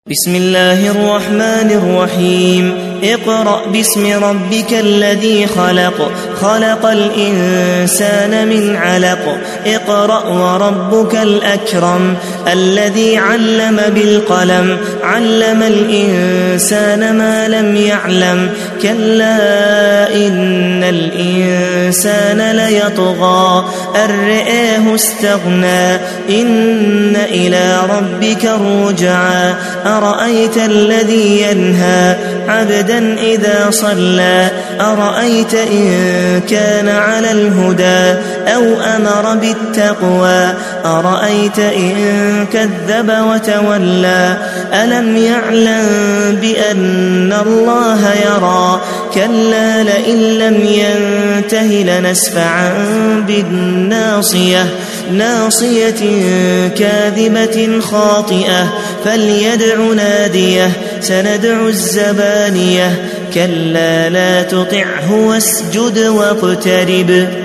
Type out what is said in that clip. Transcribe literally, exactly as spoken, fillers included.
بسم الله الرحمن الرحيم اقرأ باسم ربك الذي خلق خلق الإنسان من علق اقرأ وربك الأكرم الذي علم بالقلم علم الإنسان ما لم يعلم كلا إن الإنسان ليطغى أن رآه استغنى إن إلى ربك الرجعى أرأيت الذي ينهى عبدا إذا صلى أرأيت إن كان على الهدى أو أمر بالتقوى أرأيت إن كذب وتولى ألم يعلم بأن الله يرى كلا لئن لم ينته لنسفعا بالناصية ناصية كاذبة خاطئة فليدع ناديه سندع الزبانية كلا لا تطعه واسجد واقترب